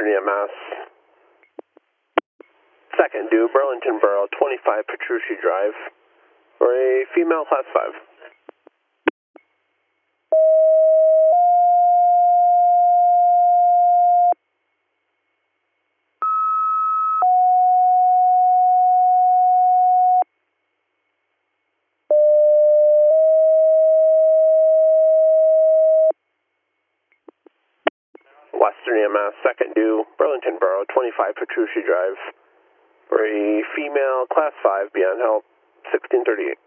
Western EMS. Second due, Burlington Borough, 25 Petrucci Drive, for a female class 5. Western EMS, second due, Burlington Borough, 25 Petrucci Drive, for a female class 5 beyond help, 1638.